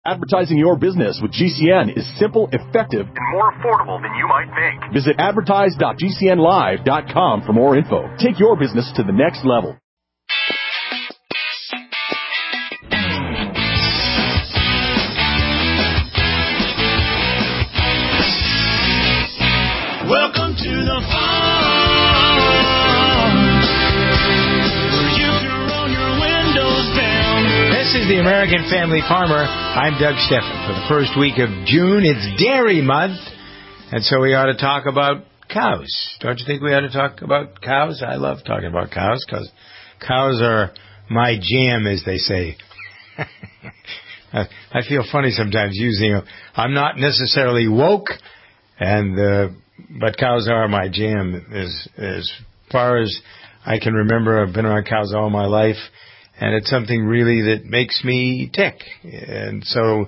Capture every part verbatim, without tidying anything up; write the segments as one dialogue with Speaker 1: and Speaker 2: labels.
Speaker 1: Advertising your business with G C N is simple, effective,
Speaker 2: and more affordable than you might think.
Speaker 1: Visit advertise dot g c n live dot com for more info. Take your business to the next level.
Speaker 3: Welcome to the farm, where you can roll your windows down.
Speaker 4: This is the American Family Farmer. I'm Doug Steffen. For the first week of June, it's Dairy Month, and so we ought to talk about cows. Don't you think we ought to talk about cows? I love talking about cows because cows are my jam, as they say. I feel funny sometimes using them. I'm not necessarily woke, and uh, but cows are my jam. As as far as I can remember, I've been around cows all my life. And it's something really that makes me tick. And so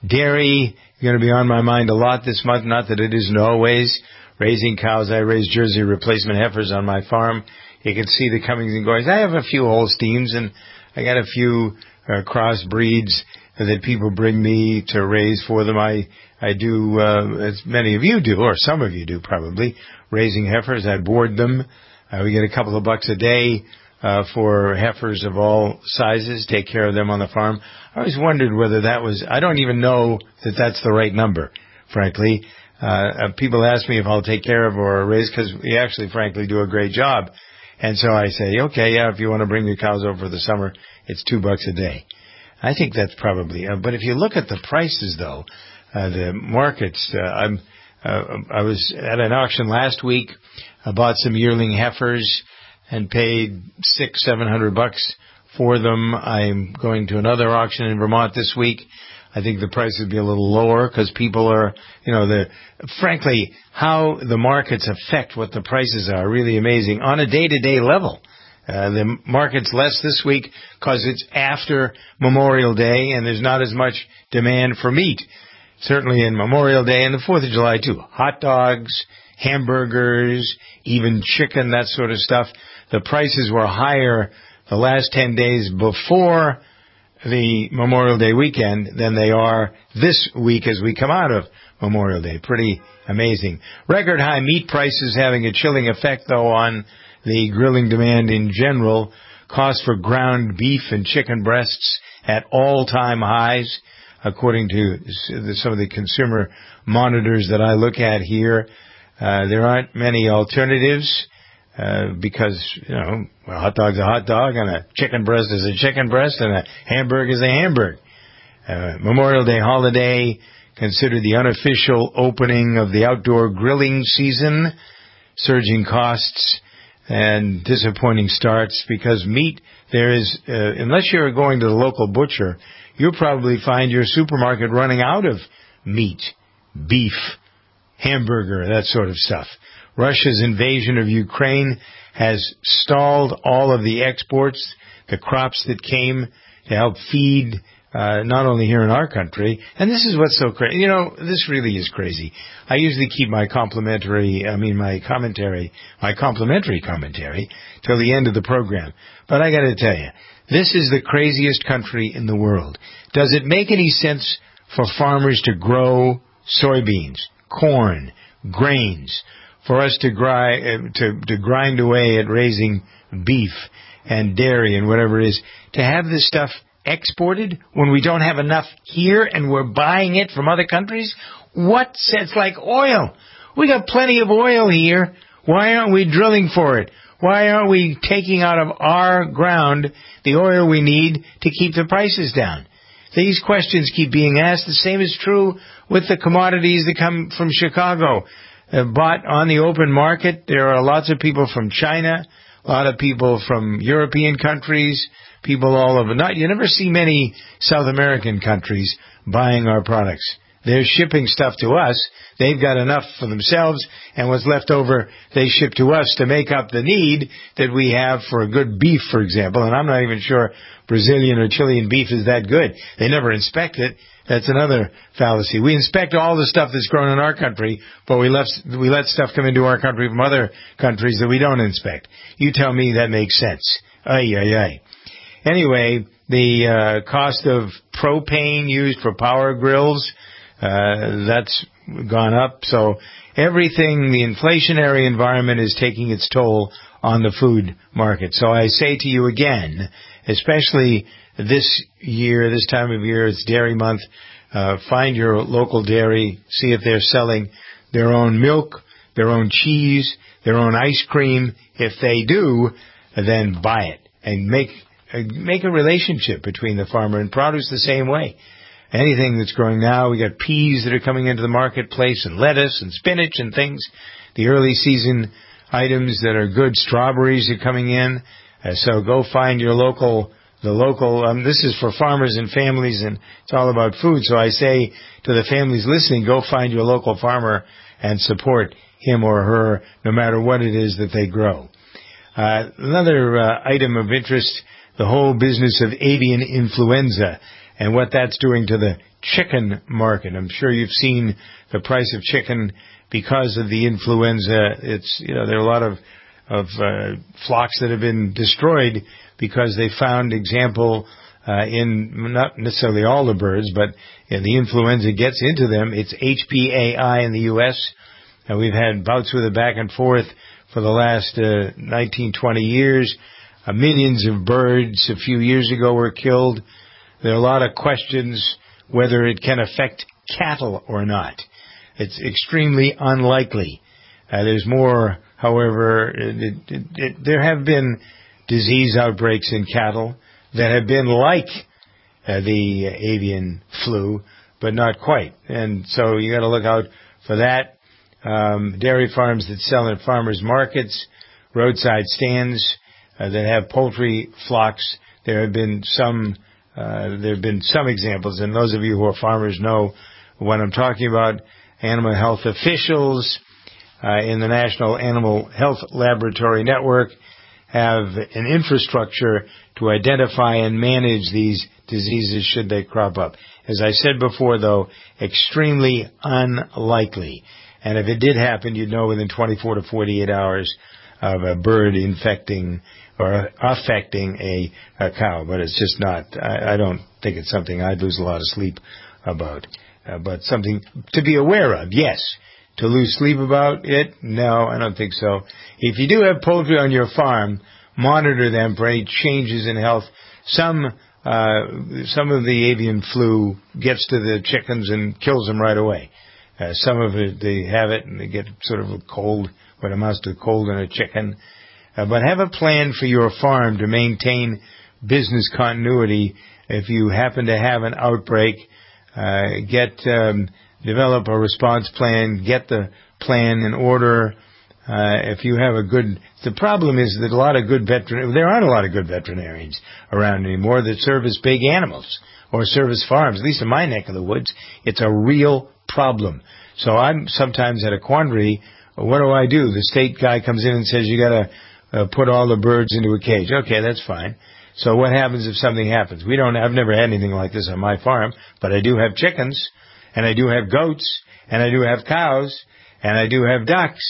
Speaker 4: dairy is going to be on my mind a lot this month. Not that it isn't always. Raising cows, I raise Jersey replacement heifers on my farm. You can see the comings and goings. I have a few Holsteins, and I got a few uh, cross breeds that people bring me to raise for them. I, I do, uh, as many of you do, or some of you do probably, raising heifers. I board them. Uh, we get a couple of bucks a day. Uh, for heifers of all sizes, take care of them on the farm. I always wondered whether that was, I don't even know that that's the right number, frankly. Uh, uh, people ask me if I'll take care of or raise, because we actually, frankly, do a great job. And so I say, okay, yeah, if you want to bring your cows over for the summer, it's two bucks a day. I think that's probably, uh, but if you look at the prices, though, uh, the markets, uh, I'm, uh, I was at an auction last week. I bought some yearling heifers and paid six, seven hundred bucks for them. I'm going to another auction in Vermont this week. I think the price would be a little lower because people are, you know, the frankly, how the markets affect what the prices are really amazing on a day-to-day level. Uh, the market's less this week because it's after Memorial Day and there's not as much demand for meat. Certainly in Memorial Day and the fourth of July too. Hot dogs, hamburgers, even chicken, that sort of stuff. The prices were higher the last ten days before the Memorial Day weekend than they are this week as we come out of Memorial Day. Pretty amazing. Record high meat prices having a chilling effect, though, on the grilling demand in general. Cost for ground beef and chicken breasts at all-time highs, according to some of the consumer monitors that I look at here. Uh, there aren't many alternatives. Uh, because, you know, a hot dog's a hot dog, and a chicken breast is a chicken breast, and a hamburger is a hamburger. Uh, Memorial Day holiday, considered the unofficial opening of the outdoor grilling season, surging costs and disappointing starts because meat, there is, uh, unless you're going to the local butcher, you'll probably find your supermarket running out of meat, beef, hamburger, that sort of stuff. Russia's invasion of Ukraine has stalled all of the exports, the crops that came to help feed, uh, not only here in our country. And this is what's so crazy. You know, this really is crazy. I usually keep my complimentary, I mean, my commentary, my complimentary commentary till the end of the program. But I got to tell you, this is the craziest country in the world. Does it make any sense for farmers to grow soybeans, corn, grains, for us to grind, to, to grind away at raising beef and dairy and whatever it is, to have this stuff exported when we don't have enough here and we're buying it from other countries? What sense? Like oil. We got plenty of oil here. Why aren't we drilling for it? Why aren't we taking out of our ground the oil we need to keep the prices down? These questions keep being asked. The same is true with the commodities that come from Chicago. Uh, bought on the open market. There are lots of people from China, a lot of people from European countries, people all over. Not, you never see many South American countries buying our products. They're shipping stuff to us. They've got enough for themselves, and what's left over, they ship to us to make up the need that we have for a good beef, for example. And I'm not even sure Brazilian or Chilean beef is that good. They never inspect it. That's another fallacy. We inspect all the stuff that's grown in our country, but we let, we let stuff come into our country from other countries that we don't inspect. You tell me that makes sense. Ay, ay, ay. anyway, the uh, cost of propane used for power grills, uh, that's gone up. So everything, the inflationary environment is taking its toll on the food market. So I say to you again, especially this year, this time of year, it's Dairy Month, uh, find your local dairy, see if they're selling their own milk, their own cheese, their own ice cream. If they do, then buy it and make make a relationship between the farmer and produce the same way. Anything that's growing now, we got peas that are coming into the marketplace and lettuce and spinach and things. The early season items that are good, strawberries are coming in. Uh, so go find your local, the local, um, this is for farmers and families, and it's all about food. So I say to the families listening, go find your local farmer and support him or her, no matter what it is that they grow. Uh, another uh, item of interest, the whole business of avian influenza and what that's doing to the chicken market. I'm sure you've seen the price of chicken because of the influenza. It's, you know, there are a lot of, of uh, flocks that have been destroyed because they found example uh, in not necessarily all the birds, but you know, the influenza gets into them. It's H P A I in the U S And we've had bouts with it back and forth for the last uh, nineteen, twenty years. Uh, millions of birds a few years ago were killed. There are a lot of questions whether it can affect cattle or not. It's extremely unlikely. Uh, there's more, however, it, it, it, there have been disease outbreaks in cattle that have been like uh, the avian flu, but not quite. And so you got to look out for that. Um, dairy farms that sell at farmers markets, roadside stands uh, that have poultry flocks. There have been some. Uh, there have been some examples, and those of you who are farmers know what I'm talking about. Animal health officials uh, in the National Animal Health Laboratory Network have an infrastructure to identify and manage these diseases should they crop up. As I said before, though, extremely unlikely. And if it did happen, you'd know within twenty-four to forty-eight hours of a bird infecting or affecting a, a cow. But it's just not, I, I don't think it's something I'd lose a lot of sleep about. Uh, but something to be aware of, yes. To lose sleep about it, no, I don't think so. If you do have poultry on your farm, monitor them for any changes in health. Some uh, some of the avian flu gets to the chickens and kills them right away. Uh, some of it, they have it and they get sort of a cold, what amounts to a cold in a chicken. Uh, but have a plan for your farm to maintain business continuity. If you happen to have an outbreak, uh, get, um, develop a response plan, get the plan in order. Uh, if you have a good, the problem is that a lot of good veterinarians, there aren't a lot of good veterinarians around anymore that service big animals or service farms. At least in my neck of the woods, it's a real problem. So I'm sometimes at a quandary. What do I do? The state guy comes in and says, you gotta uh, put all the birds into a cage. Okay, that's fine. So what happens if something happens? We don't, I've never had anything like this on my farm, but I do have chickens, and I do have goats, and I do have cows, and I do have ducks.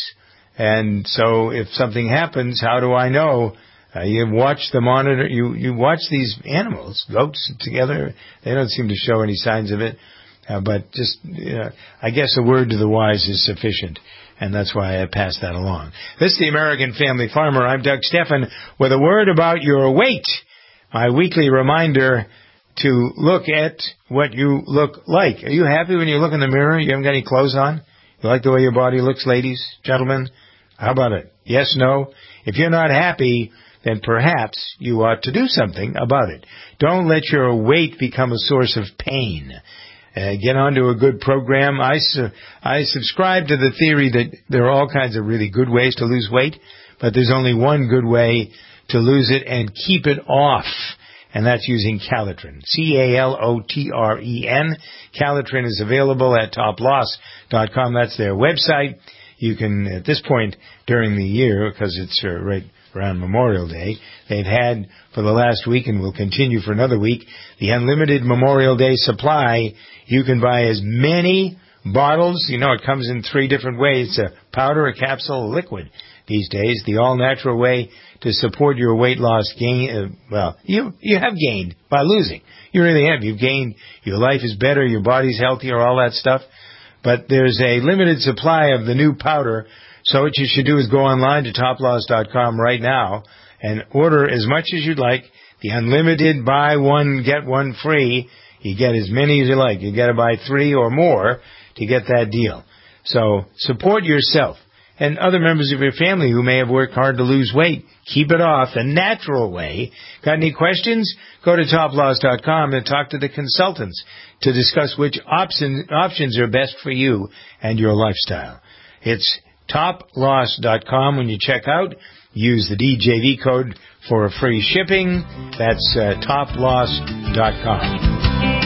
Speaker 4: And so if something happens, how do I know? Uh, you watch the monitor, you, you watch these animals, goats together. They don't seem to show any signs of it. Uh, but just, you know, I guess a word to the wise is sufficient. And that's why I pass that along. This is the American Family Farmer. I'm Doug Stephan with a word about your weight. My weekly reminder to look at what you look like. Are you happy when you look in the mirror? You haven't got any clothes on? You like the way your body looks, ladies, gentlemen? How about it? Yes, no? If you're not happy, then perhaps you ought to do something about it. Don't let your weight become a source of pain. Uh, get onto a good program. I, su- I subscribe to the theory that there are all kinds of really good ways to lose weight, but there's only one good way to lose it and keep it off, and that's using Calitrin. C A L O T R E N. Calitrin is available at top loss dot com. That's their website. You can, at this point during the year, because it's uh, right around Memorial Day, they've had for the last week and will continue for another week, the unlimited Memorial Day supply. You can buy as many bottles. You know, it comes in three different ways. It's a powder, a capsule, a liquid. these days, the all-natural way to support your weight loss gain. Uh, well, you you have gained by losing. You really have. You've gained. Your life is better. Your body's healthier, all that stuff. But there's a limited supply of the new powder. So what you should do is go online to top loss dot com right now and order as much as you'd like. The unlimited buy one, get one free. You get as many as you like. You got to buy three or more to get that deal. So support yourself and other members of your family who may have worked hard to lose weight. Keep it off the natural way. Got any questions? Go to top loss dot com and talk to the consultants to discuss which option, options are best for you and your lifestyle. It's top loss dot com. When you check out, use the D J V code for free shipping. That's uh, top loss dot com.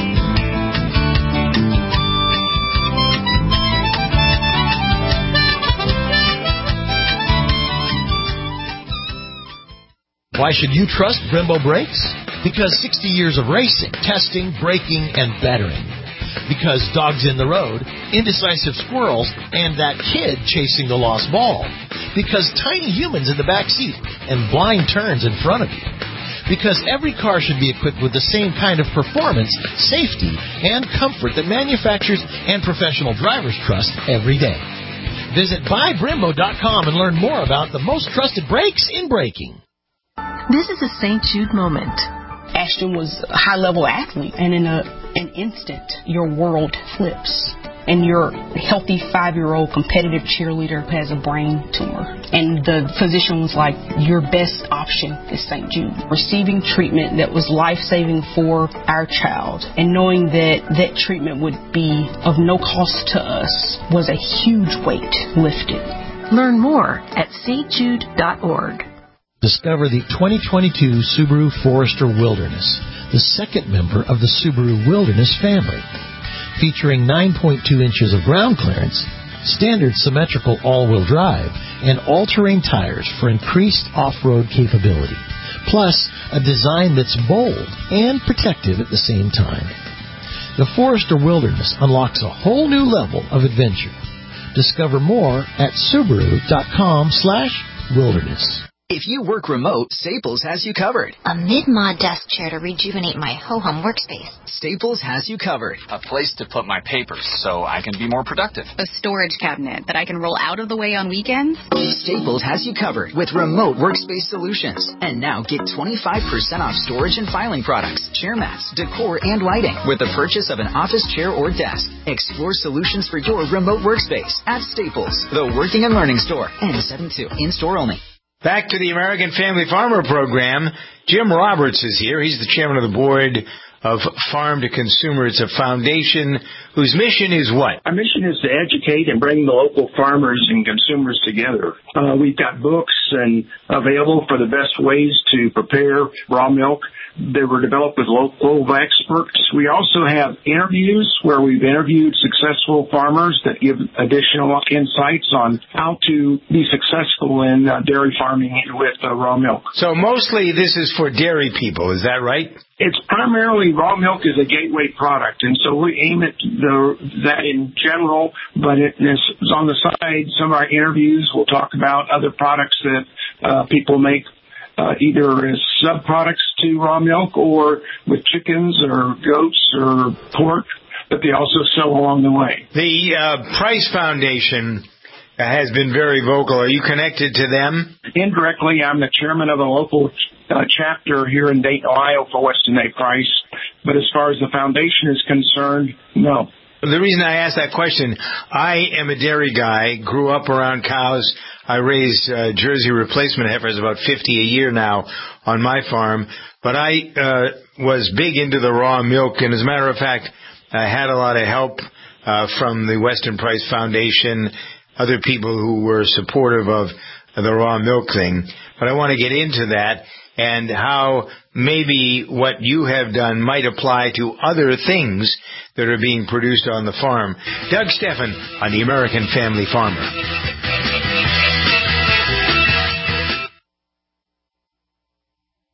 Speaker 5: Why should you trust Brembo Brakes? Because sixty years of racing, testing, braking, and bettering. Because dogs in the road, indecisive squirrels, and that kid chasing the lost ball. Because tiny humans in the back seat and blind turns in front of you. Because every car should be equipped with the same kind of performance, safety, and comfort that manufacturers and professional drivers trust every day. Visit buy brembo dot com and learn more about the most trusted brakes in braking.
Speaker 6: This is a Saint Jude moment.
Speaker 7: Ashton was a high-level athlete, and in a, an instant, your world flips. And your healthy five-year-old competitive cheerleader has a brain tumor. And the physician was like, your best option is Saint Jude. Receiving treatment that was life-saving for our child and knowing that that treatment would be of no cost to us was a huge weight lifted.
Speaker 6: Learn more at st jude dot org.
Speaker 5: Discover the twenty twenty-two Subaru Forester Wilderness, the second member of the Subaru Wilderness family. Featuring nine point two inches of ground clearance, standard symmetrical all-wheel drive, and all-terrain tires for increased off-road capability. Plus, a design that's bold and protective at the same time. The Forester Wilderness unlocks a whole new level of adventure. Discover more at subaru dot com slash wilderness.
Speaker 8: If you work remote, Staples has you covered.
Speaker 9: A mid-mod desk chair to rejuvenate my ho-hum workspace.
Speaker 8: Staples has you covered.
Speaker 10: A place to put my papers so I can be more productive.
Speaker 11: A storage cabinet that I can roll out of the way on weekends.
Speaker 8: Staples has you covered with remote workspace solutions. And now get twenty-five percent off storage and filing products, chair mats, decor, and lighting with the purchase of an office chair or desk. Explore solutions for your remote workspace at Staples, the working and learning store. N seventy-two, in-store only.
Speaker 4: Back to the American Family Farmer Program. Jim Roberts is here. He's the chairman of the board of Farm to Consumer. It's a foundation whose mission is what?
Speaker 12: Our mission is to educate and bring the local farmers and consumers together. Uh, we've got books and available for the best ways to prepare raw milk. They were developed with local experts. We also have interviews where we've interviewed successful farmers that give additional insights on how to be successful in uh, dairy farming with uh, raw milk.
Speaker 4: So mostly this is for dairy people, is that right?
Speaker 12: It's primarily raw milk is a gateway product, and so we aim at the, that in general, but it is on the side. Some of our interviews will talk about other products that uh, people make Uh, either as sub-products to raw milk or with chickens or goats or pork, but they also sell along the way.
Speaker 4: The uh, Price Foundation has been very vocal. Are you connected to them?
Speaker 12: Indirectly, I'm the chairman of a local uh, chapter here in Dayton, Ohio for Weston A. Price, but as far as the foundation is concerned, no.
Speaker 4: The reason I asked that question, I am a dairy guy, grew up around cows. I raise uh, Jersey replacement heifers, about fifty a year now on my farm. But I uh, was big into the raw milk, and as a matter of fact, I had a lot of help uh, from the Weston Price Foundation, other people who were supportive of the raw milk thing. But I want to get into that and how maybe what you have done might apply to other things that are being produced on the farm. Doug Steffen on the American Family Farmer.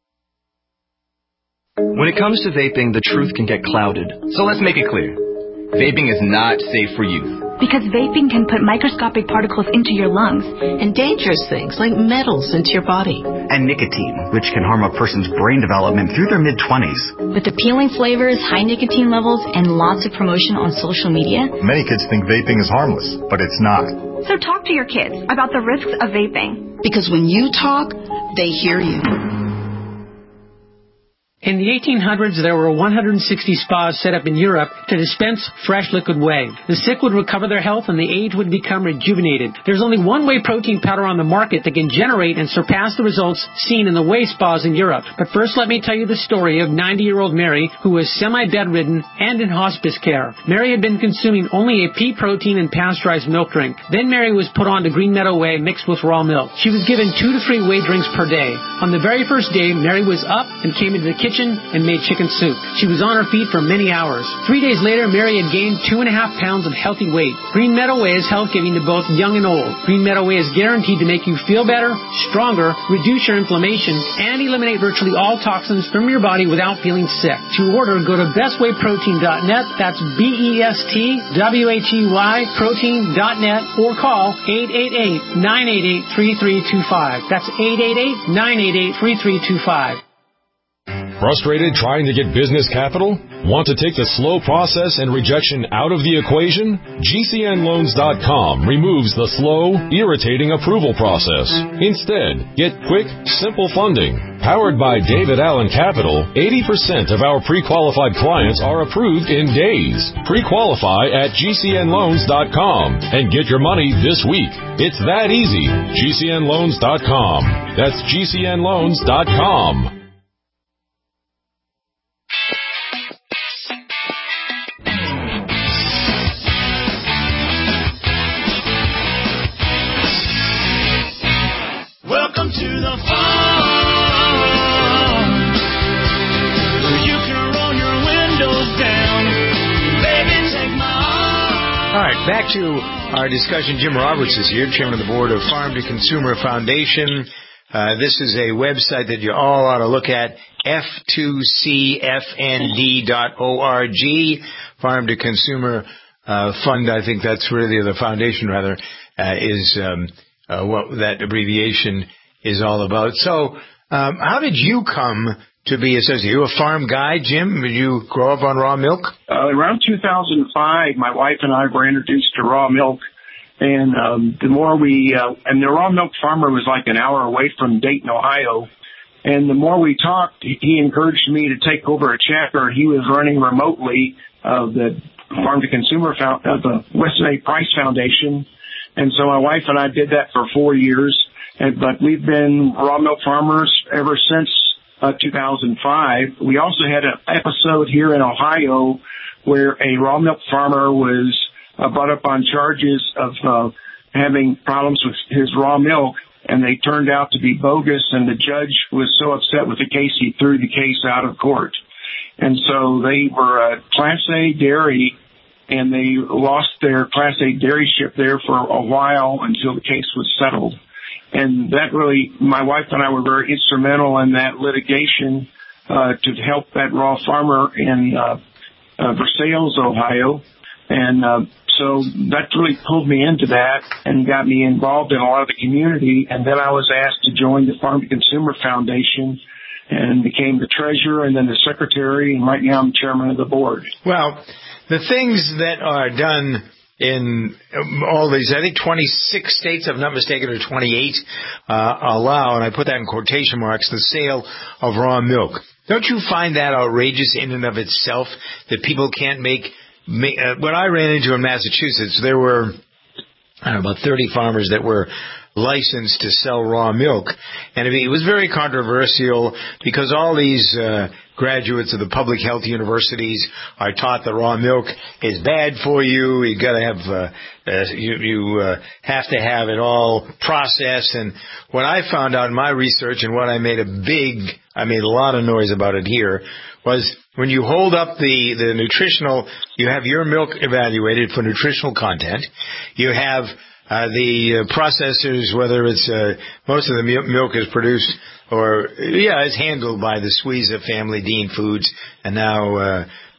Speaker 13: When it comes to vaping, the truth can get clouded. So let's make it clear. Vaping is not safe for youth.
Speaker 6: Because vaping can put microscopic particles into your lungs.
Speaker 14: And dangerous things like metals into your body.
Speaker 15: And nicotine, which can harm a person's brain development through their mid-twenties.
Speaker 9: With appealing flavors, high nicotine levels, and lots of promotion on social media,
Speaker 16: many kids think vaping is harmless, but it's not.
Speaker 6: So talk to your kids about the risks of vaping.
Speaker 14: Because when you talk, they hear you.
Speaker 17: In the eighteen hundreds, there were one hundred sixty spas set up in Europe to dispense fresh liquid whey. The sick would recover their health and the aged would become rejuvenated. There's only one whey protein powder on the market that can generate and surpass the results seen in the whey spas in Europe. But first, let me tell you the story of ninety-year-old Mary, who was semi-bedridden and in hospice care. Mary had been consuming only a pea protein and pasteurized milk drink. Then Mary was put on to Green Meadow Whey mixed with raw milk. She was given two to three whey drinks per day. On the very first day, Mary was up and came into the kitchen and made chicken soup. She was on her feet for many hours. Three days later, Mary had gained two and a half pounds of healthy weight. Green Meadow Whey is health-giving to both young and old. Green Meadow Whey is guaranteed to make you feel better, stronger, reduce your inflammation, and eliminate virtually all toxins from your body without feeling sick. To order, go to best way protein dot net. That's B E S T W H E Y protein dot net or call eight eight eight, nine eight eight, three three two five. That's eight eight eight, nine eight eight, three three two five.
Speaker 18: Frustrated trying to get business capital? Want to take the slow process and rejection out of the equation? G C N loans dot com removes the slow, irritating approval process. Instead, get quick, simple funding. Powered by David Allen Capital, eighty percent of our pre-qualified clients are approved in days. Pre-qualify at G C N loans dot com and get your money this week. It's that easy. G C N loans dot com. That's G C N loans dot com.
Speaker 3: Welcome to the farm, where you can roll your windows down. Baby, take my arm.
Speaker 4: All right, back to our discussion. Jim Roberts is here, chairman of the board of Farm to Consumer Foundation. Uh, this is a website that you all ought to look at, F two C F N D dot org, Farm to Consumer uh, Fund. I think that's really the foundation, rather, uh, is um, uh, what that abbreviation is all about. So, um, how did you come to be associated? Are you a farm guy, Jim? Did you grow up on raw milk?
Speaker 12: Uh, around two thousand five, my wife and I were introduced to raw milk. And um, the more we, uh, and the raw milk farmer was like an hour away from Dayton, Ohio. And the more we talked, he encouraged me to take over a chapter he was running remotely of the Farm to Consumer, of the Weston A. Price Foundation. And so my wife and I did that for four years. And, but we've been raw milk farmers ever since uh, two thousand five. We also had an episode here in Ohio where a raw milk farmer was uh, brought up on charges of uh, having problems with his raw milk, and they turned out to be bogus, and the judge was so upset with the case he threw the case out of court. And so they were a Class A dairy, and they lost their Class A dairyship there for a while until the case was settled. And that really, my wife and I were very instrumental in that litigation uh, to help that raw farmer in uh, uh, Versailles, Ohio. And uh, so that really pulled me into that and got me involved in a lot of the community. And then I was asked to join the Farm to Consumer Foundation and became the treasurer and then the secretary. And right now I'm chairman of the board.
Speaker 4: Well, the things that are done in all these, I think twenty-six states, if I'm not mistaken, or twenty-eight, uh, allow, and I put that in quotation marks, the sale of raw milk. Don't you find that outrageous in and of itself, that people can't make, make uh, what I ran into in Massachusetts, there were, I don't know, about thirty farmers that were licensed to sell raw milk. And it was very controversial because all these uh, graduates of the public health universities are taught that raw milk is bad for you. You got to have, uh, uh, you, you uh, have to have it all processed. And what I found out in my research, and what I made a big, I made a lot of noise about it here, was when you hold up the, the nutritional, you have your milk evaluated for nutritional content. You have Uh, the uh, processors, whether it's, uh, most of the milk is produced or, yeah, it's handled by the Squeeza family, Dean Foods, and now, uh,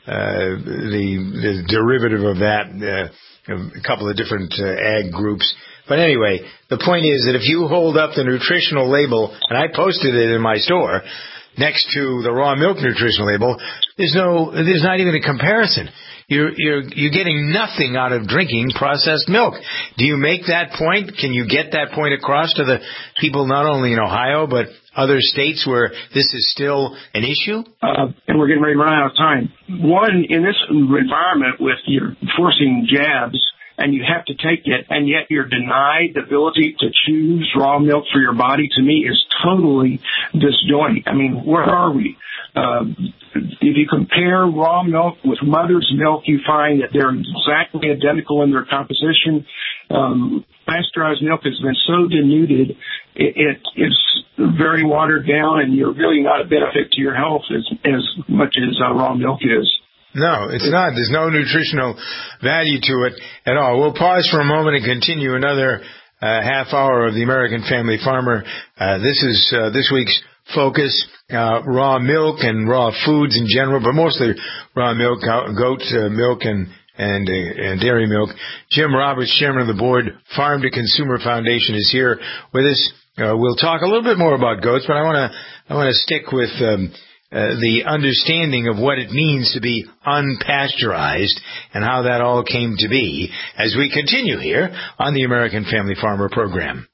Speaker 4: uh, the, the derivative of that, uh, a couple of different uh, ag groups. But anyway, the point is that if you hold up the nutritional label, and I posted it in my store, next to the raw milk nutritional label, there's no, there's not even a comparison. You're, you're, you're getting nothing out of drinking processed milk. Do you make that point? Can you get that point across to the people not only in Ohio, but other states where this is still an issue?
Speaker 12: Uh, and we're getting ready to run out of time. One, in this environment with you're forcing jabs, and you have to take it, and yet you're denied the ability to choose raw milk for your body, to me is totally disjointing. I mean, where are we? Uh, if you compare raw milk with mother's milk, you find that they're exactly identical in their composition. Um, pasteurized milk has been so denuded, it, it is very watered down, and you're really not a benefit to your health as, as much as uh, raw milk is.
Speaker 4: No, it's not. There's no nutritional value to it at all. We'll pause for a moment and continue another uh, half hour of the American Family Farmer. Uh, this is uh, this week's focus, uh, raw milk and raw foods in general, but mostly raw milk, goat uh, milk and and, uh, and dairy milk. Jim Roberts, chairman of the board, Farm to Consumer Foundation, is here with us. Uh, we'll talk a little bit more about goats, but I want to I want to stick with um, Uh, the understanding of what it means to be unpasteurized and how that all came to be as we continue here on the American Family Farmer program.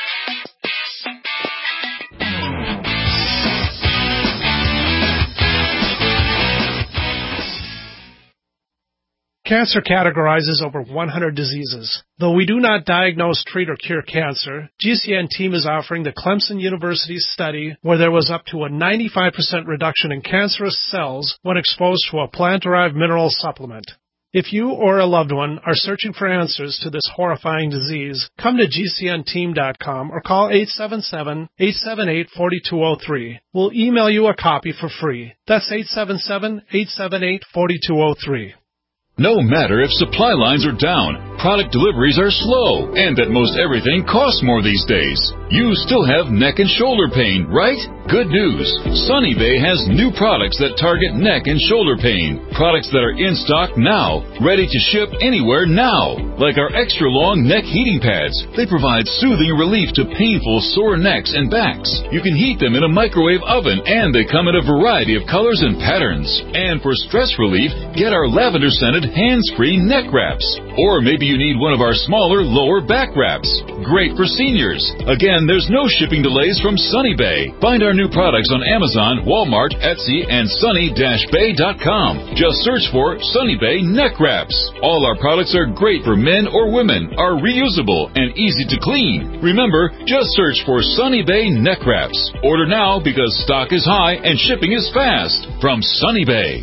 Speaker 19: Cancer categorizes over one hundred diseases. Though we do not diagnose, treat, or cure cancer, G C N team is offering the Clemson University study where there was up to a ninety-five percent reduction in cancerous cells when exposed to a plant-derived mineral supplement. If you or a loved one are searching for answers to this horrifying disease, come to G C N team dot com or call eight seven seven, eight seven eight, four two zero three. We'll email you a copy for free. That's eight seven seven, eight seven eight, four two zero three.
Speaker 20: No matter if supply lines are down, product deliveries are slow, and that most everything costs more these days, you still have neck and shoulder pain, right? Good news. Sunny Bay has new products that target neck and shoulder pain. Products that are in stock now, ready to ship anywhere now. Like our extra long neck heating pads. They provide soothing relief to painful sore necks and backs. You can heat them in a microwave oven, and they come in a variety of colors and patterns. And for stress relief, get our lavender scented hands-free neck wraps. Or maybe you need one of our smaller lower back wraps. Great for seniors. Again, there's no shipping delays from Sunny Bay. Find our new products on Amazon, Walmart, Etsy, and sunny dash bay dot com. Just search for Sunny Bay neck wraps. All our products are great for men or women, are reusable, and easy to clean. Remember, just search for Sunny Bay neck wraps. Order now because stock is high and shipping is fast. From Sunny Bay.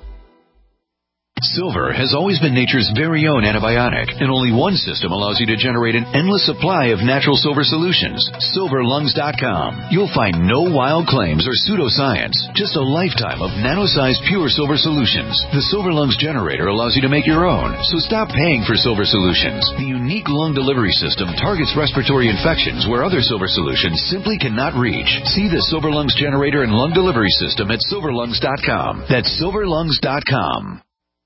Speaker 21: Silver has always been nature's very own antibiotic, and only one system allows you to generate an endless supply of natural silver solutions. silver lungs dot com. You'll find no wild claims or pseudoscience, just a lifetime of nano-sized pure silver solutions. The Silver Lungs generator allows you to make your own, so stop paying for silver solutions. The unique lung delivery system targets respiratory infections where other silver solutions simply cannot reach. See the Silver Lungs generator and lung delivery system at silver lungs dot com. That's silver lungs dot com.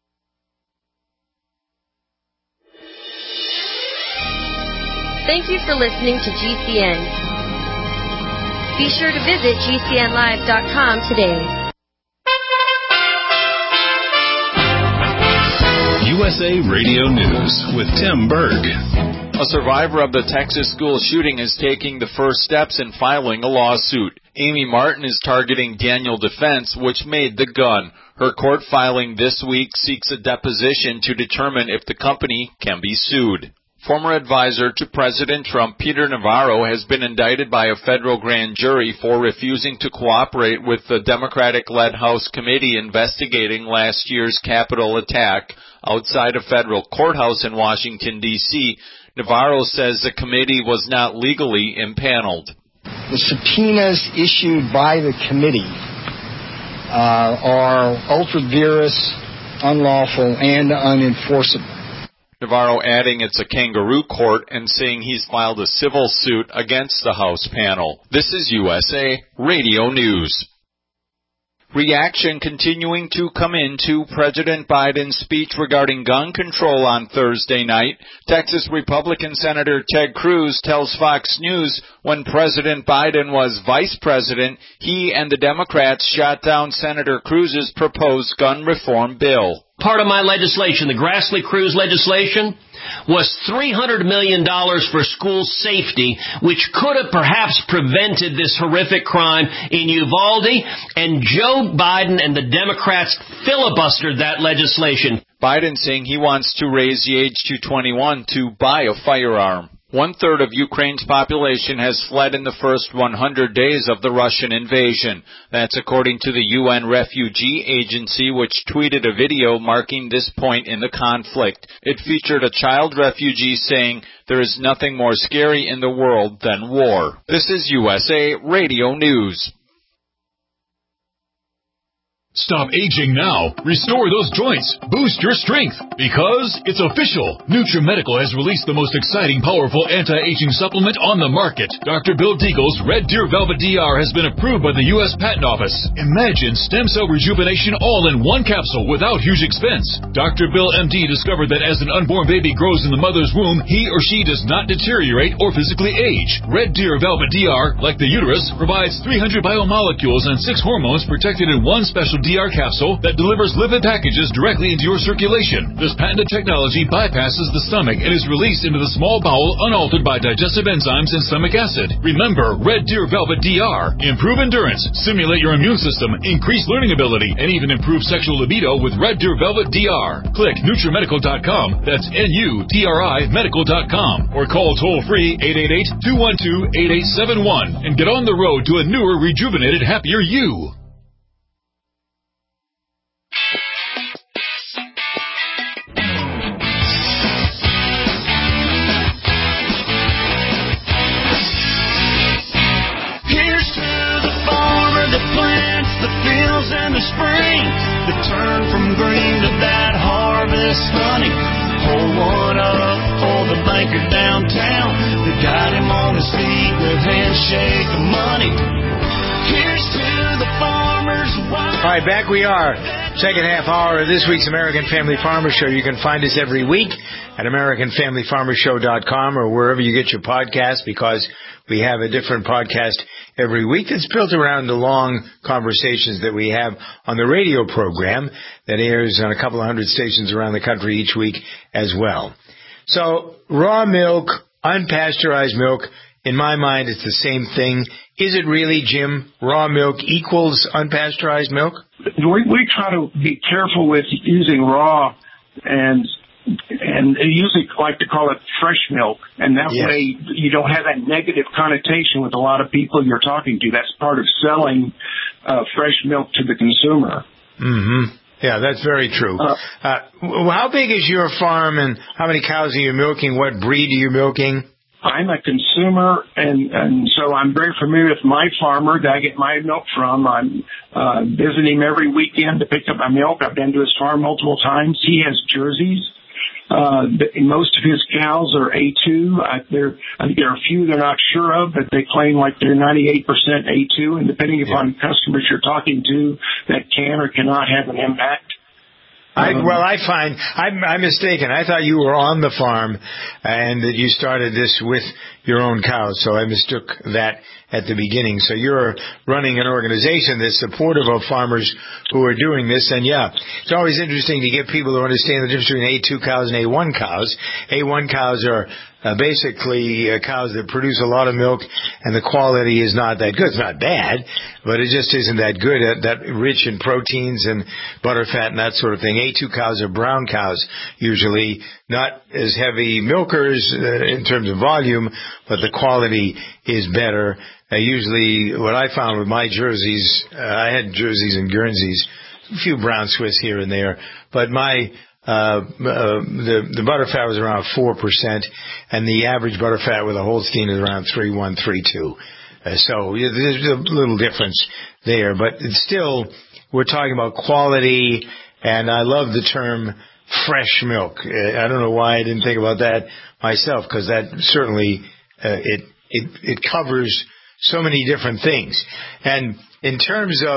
Speaker 22: Thank you for listening to G C N. Be sure to visit G C N live dot com today.
Speaker 18: U S A Radio News with Tim Berg.
Speaker 23: A survivor of the Texas school shooting is taking the first steps in filing a lawsuit. Amy Martin is targeting Daniel Defense, which made the gun. Her court filing this week seeks a deposition to determine if the company can be sued. Former advisor to President Trump, Peter Navarro, has been indicted by a federal grand jury for refusing to cooperate with the Democratic-led House committee investigating last year's Capitol attack outside a federal courthouse in Washington, D C Navarro says the committee was not legally impaneled.
Speaker 24: The subpoenas issued by the committee uh, are ultra vires, unlawful, and unenforceable.
Speaker 23: Navarro adding it's a kangaroo court and saying he's filed a civil suit against the House panel. This is U S A Radio News. Reaction continuing to come into President Biden's speech regarding gun control on Thursday night. Texas Republican Senator Ted Cruz tells Fox News when President Biden was vice president, he and the Democrats shot down Senator Cruz's proposed gun reform bill.
Speaker 1: Part of my legislation, the Grassley-Cruz legislation, was three hundred million dollars for school safety, which could have perhaps prevented this horrific crime in Uvalde, and Joe Biden and the Democrats filibustered that legislation.
Speaker 23: Biden saying he wants to raise the age to twenty-one to buy a firearm. One-third of Ukraine's population has fled in the first one hundred days of the Russian invasion. That's according to the U N Refugee Agency, which tweeted a video marking this point in the conflict. It featured a child refugee saying, "There is nothing more scary in the world than war." This is U S A Radio News.
Speaker 20: Stop aging now. Restore those joints. Boost your strength. Because it's official. NutriMedical has released the most exciting, powerful anti-aging supplement on the market. Doctor Bill Deagle's Red Deer Velvet D R has been approved by the U S Patent Office. Imagine stem cell rejuvenation all in one capsule without huge expense. Doctor Bill M D discovered that as an unborn baby grows in the mother's womb, he or she does not deteriorate or physically age. Red Deer Velvet D R, like the uterus, provides three hundred biomolecules and six hormones protected in one special D R capsule that delivers lipid packages directly into your circulation. This patented technology bypasses the stomach and is released into the small bowel unaltered by digestive enzymes and stomach acid. Remember, Red Deer Velvet D R. Improve endurance, stimulate your immune system, increase learning ability, and even improve sexual libido with Red Deer Velvet D R. Click NutriMedical dot com, that's N U T R I medical dot com, or call toll-free eight eight eight, two one two, eight eight seven one and get on the road to a newer, rejuvenated, happier you.
Speaker 3: In the spring, the turn from green to that harvest honey. Hold one up for the banker downtown that got him on his feet with handshake of money. Here's to the farmer's wife.
Speaker 4: All right, back we are. Second half hour of this week's American Family Farmer Show. You can find us every week at American Family Farmer Show dot com or wherever you get your podcasts, because we have a different podcast every week that's built around the long conversations that we have on the radio program that airs on a couple of hundred stations around the country each week as well. So raw milk, unpasteurized milk, in my mind, it's the same thing. Is it really, Jim? Raw milk equals unpasteurized milk?
Speaker 12: We, we try to be careful with using raw, and and usually like to call it fresh milk, and that
Speaker 4: yes.
Speaker 12: way you don't have that negative connotation with a lot of people you're talking to. That's part of selling uh, fresh milk to the consumer.
Speaker 4: Mm-hmm. Yeah, that's very true. Uh, uh, how big is your farm, and how many cows are you milking? What breed are you milking?
Speaker 12: I'm a consumer, and, and so I'm very familiar with my farmer that I get my milk from. I'm uh, visiting him every weekend to pick up my milk. I've been to his farm multiple times. He has jerseys. Uh, most of his cows are A two. I, there, I think there are a few they're not sure of, but they claim like they're ninety-eight percent A two, and depending yeah. upon customers you're talking to, that can or cannot have an impact.
Speaker 4: I, well, I find I'm, I'm mistaken. I thought you were on the farm and that you started this with your own cows, so I mistook that at the beginning. So you're running an organization that's supportive of farmers who are doing this, and yeah, it's always interesting to get people to understand the difference between A two cows and A one cows. A one cows are uh, basically uh, cows that produce a lot of milk, and the quality is not that good. It's not bad, but it just isn't that good, uh, that rich in proteins and butter fat and that sort of thing. A two cows are brown cows, usually not as heavy milkers uh, in terms of volume, but the quality is better. Uh, usually what I found with my jerseys, uh, I had jerseys and Guernseys, a few brown Swiss here and there, but my Uh, uh, the, the butter fat was around four percent, and the average butter fat with a Holstein is around three one, three two. Uh, so yeah, there's a little difference there, but it's still, we're talking about quality, and I love the term fresh milk. Uh, I don't know why I didn't think about that myself, because that certainly, uh, it, it, it covers so many different things. And in terms of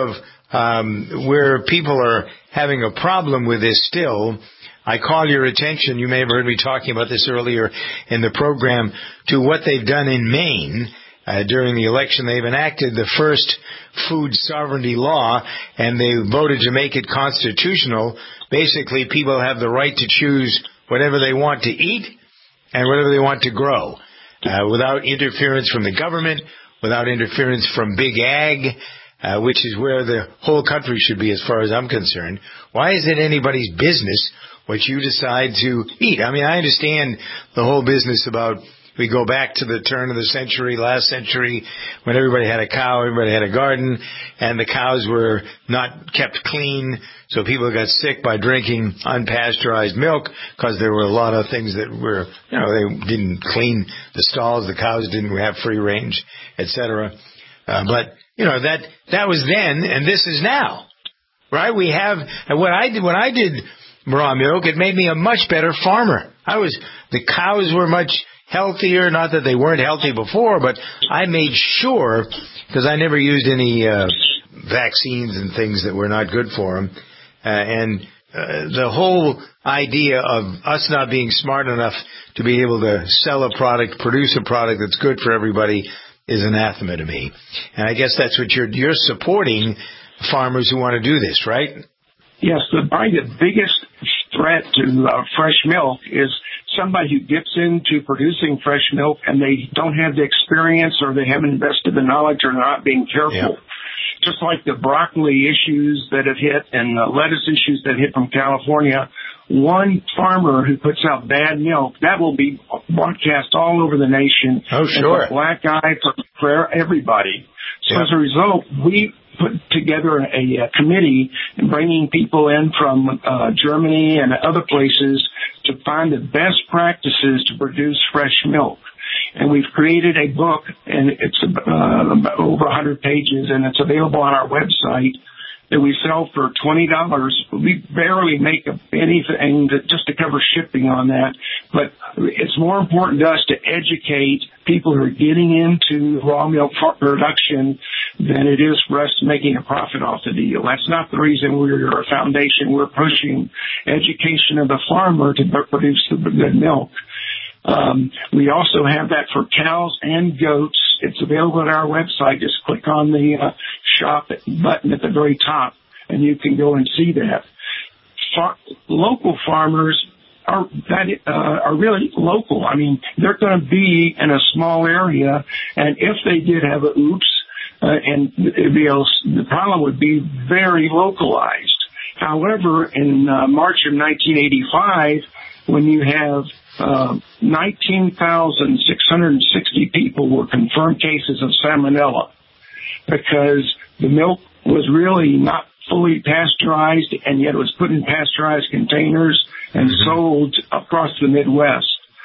Speaker 4: um, where people are having a problem with this still, I call your attention, you may have heard me talking about this earlier in the program, to what they've done in Maine. Uh, during the election, they've enacted the first food sovereignty law, and they voted to make it constitutional. Basically, people have the right to choose whatever they want to eat and whatever they want to grow, uh, without interference from the government, without interference from big ag, uh, which is where the whole country should be as far as I'm concerned. Why is it anybody's business what you decide to eat? I mean, I understand the whole business about, we go back to the turn of the century, last century, when everybody had a cow, everybody had a garden, and the cows were not kept clean, so people got sick by drinking unpasteurized milk because there were a lot of things that were, you know, they didn't clean the stalls, the cows didn't have free range, et cetera. Uh, but, you know, that that was then, and this is now, right? We have, and what I did, when I did raw milk, it made me a much better farmer. I was, the cows were much healthier, not that they weren't healthy before, but I made sure, because I never used any uh, vaccines and things that were not good for them, uh, and uh, the whole idea of us not being smart enough to be able to sell a product, produce a product that's good for everybody is anathema to me. And I guess that's what you're, you're supporting farmers who want to do this, right?
Speaker 12: Yes, the, probably the biggest threat to uh, fresh milk is somebody who gets into producing fresh milk and they don't have the experience, or they haven't invested the knowledge, or they're not being careful. Yeah. Just like the broccoli issues that have hit and the lettuce issues that hit from California, one farmer who puts out bad milk, that will be broadcast all over the nation.
Speaker 4: Oh, sure.
Speaker 12: It's a black eye for, for everybody. So yeah. As a result, we put together a, a committee and bringing people in from uh, Germany and other places to find the best practices to produce fresh milk. And we've created a book, and it's uh, about over one hundred pages, and it's available on our website, that we sell for twenty dollars. We barely make anything to, just to cover shipping on that. But it's more important to us to educate people who are getting into raw milk production than it is for us making a profit off the deal. That's not the reason we're a foundation. We're pushing education of the farmer to produce the good milk. Um, we also have that for cows and goats. It's available at our website. Just click on the uh, shop button at the very top, and you can go and see that. Far- local farmers are that uh, are really local. I mean, they're going to be in a small area, and if they did have a oops, uh, and it'd be a, the problem would be very localized. However, in uh, March of nineteen eighty-five, when you have uh, nineteen thousand six hundred sixty people were confirmed cases of salmonella, because the milk was really not fully pasteurized, and yet it was put in pasteurized containers and mm-hmm. sold across the Midwest.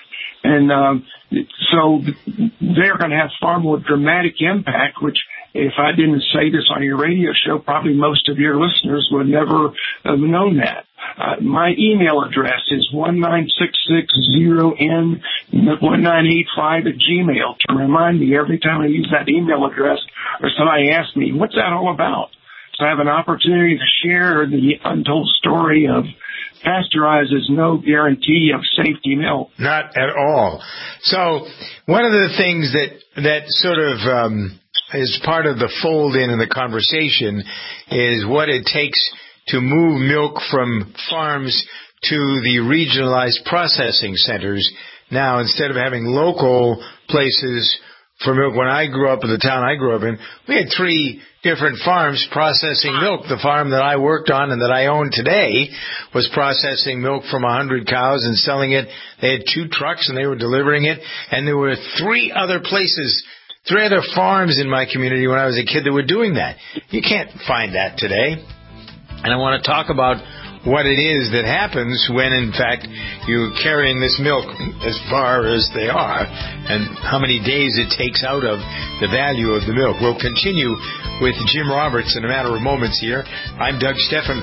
Speaker 12: And um, so they're going to have far more dramatic impact, which if I didn't say this on your radio show, probably most of your listeners would never have known that. Uh, my email address is one nine six six zero N one nine eight five at Gmail, to remind me every time I use that email address or somebody asks me, what's that all about? So I have an opportunity to share the untold story of pasteurized is no guarantee of safety milk.
Speaker 4: Not at all. So one of the things that, that sort of um, is part of the fold in in the conversation is what it takes to move milk from farms to the regionalized processing centers. Now, instead of having local places for milk, when I grew up in the town I grew up in, we had three different farms processing milk. The farm that I worked on and that I own today was processing milk from one hundred cows and selling it. They had two trucks and they were delivering it. And there were three other places, three other farms in my community when I was a kid that were doing that. You can't find that today. And I want to talk about what it is that happens when, in fact, you're carrying this milk as far as they are, and how many days it takes out of the value of the milk. We'll continue with Jim Roberts in a matter of moments here. I'm Doug Stephan.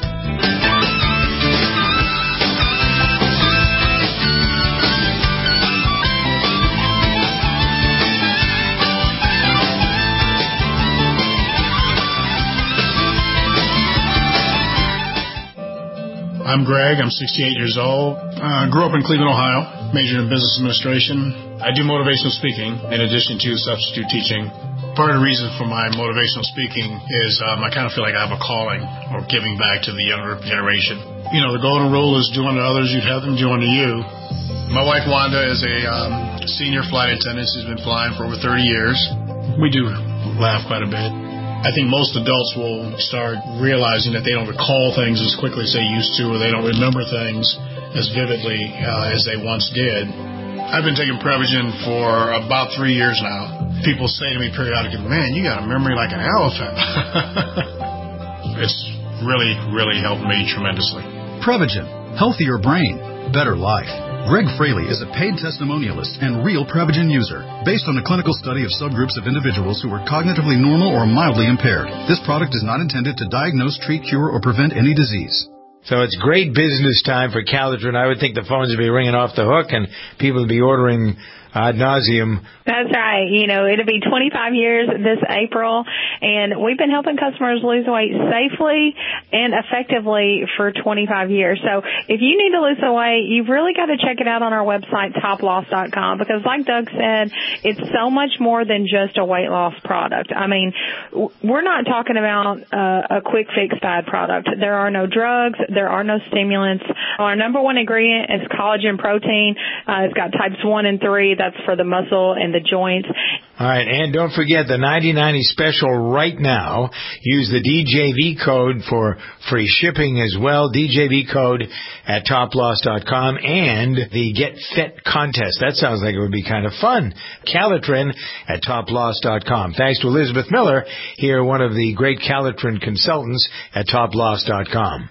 Speaker 2: I'm Greg. I'm sixty-eight years old. Uh, grew up in Cleveland, Ohio. Majored in business administration. I do motivational speaking in addition to substitute teaching. Part of the reason for my motivational speaking is um, I kind of feel like I have a calling or giving back to the younger generation. You know, the golden rule is do unto others, you'd have them do unto you. My wife, Wanda, is a um, senior flight attendant. She's been flying for over thirty years. We do laugh quite a bit. I think most adults will start realizing that they don't recall things as quickly as they used to, or they don't remember things as vividly uh, as they once did. I've been taking Prevagen for about three years now. People say to me periodically, man, you got a memory like an elephant. It's really, really helped me tremendously.
Speaker 5: Prevagen, healthier brain, better life. Greg Fraley is a paid testimonialist and real Prevagen user based on a clinical study of subgroups of individuals who were cognitively normal or mildly impaired. This product is not intended to diagnose, treat, cure, or prevent any disease.
Speaker 4: So it's great business time for Calitrin. I would think the phones would be ringing off the hook and people would be ordering ad nauseum.
Speaker 7: That's right. You know, it'll be twenty-five years this April, and we've been helping customers lose weight safely and effectively for twenty-five years. So if you need to lose some weight, you've really got to check it out on our website, top loss dot com, because like Doug said, it's so much more than just a weight loss product. I mean, we're not talking about uh, a quick fix fad product. There are no drugs. There are no stimulants. Our number one ingredient is collagen protein. Uh, it's got types one and three. That's for the muscle and the joints.
Speaker 4: All right, and don't forget the ninety ninety special right now. Use the D J V code for free shipping as well. D J V code at top loss dot com and the Get Fit contest. That sounds like it would be kind of fun. Calitrin at top loss dot com. Thanks to Elizabeth Miller, here one of the great Calitrin consultants at top loss dot com.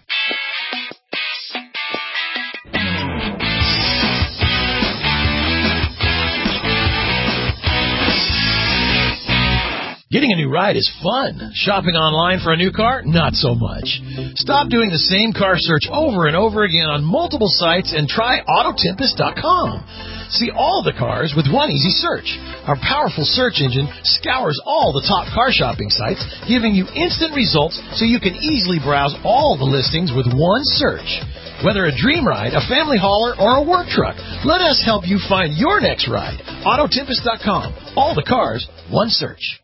Speaker 10: Getting a new ride is fun. Shopping online for a new car? Not so much. Stop doing the same car search over and over again on multiple sites and try auto tempest dot com. See all the cars with one easy search. Our powerful search engine scours all the top car shopping sites, giving you instant results so you can easily browse all the listings with one search. Whether a dream ride, a family hauler, or a work truck, let us help you find your next ride. auto tempest dot com. All the cars, one search.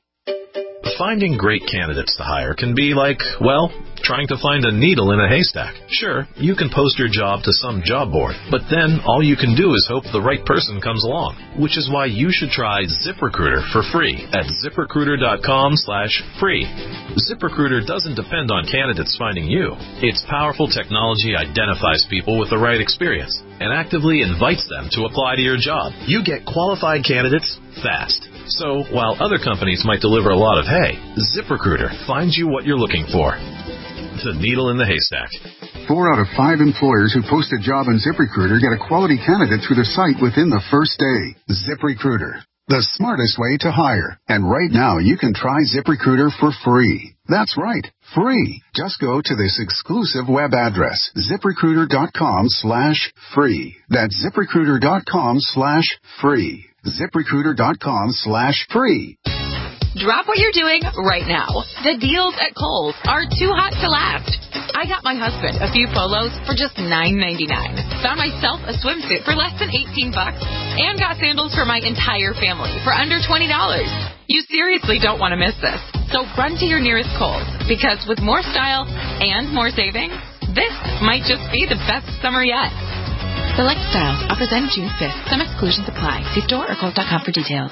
Speaker 25: Finding great candidates to hire can be like, well, trying to find a needle in a haystack. Sure, you can post your job to some job board, but then all you can do is hope the right person comes along, which is why you should try ZipRecruiter for free at ziprecruiter dot com slash free. ZipRecruiter doesn't depend on candidates finding you. Its powerful technology identifies people with the right experience and actively invites them to apply to your job. You get qualified candidates fast. So, while other companies might deliver a lot of hay, ZipRecruiter finds you what you're looking for. The needle in the haystack.
Speaker 26: Four out of five employers who post a job on ZipRecruiter get a quality candidate through their site within the first day. ZipRecruiter, the smartest way to hire. And right now, you can try ZipRecruiter for free. That's right, free. Just go to this exclusive web address, ziprecruiter dot com slash free. That's ziprecruiter dot com slash free. ziprecruiter dot com slash free.
Speaker 27: Drop what you're doing right now. The deals at Kohl's are too hot to last. I got my husband a few polos for just nine ninety-nine. Found myself a swimsuit for less than eighteen bucks, and got sandals for my entire family for under twenty dollars. You seriously don't want to miss this. So run to your nearest Kohl's, because with more style and more savings, this might just be the best summer yet. Select styles. Offers end June fifth. Some exclusions apply. See store or Kohl's dot com for details.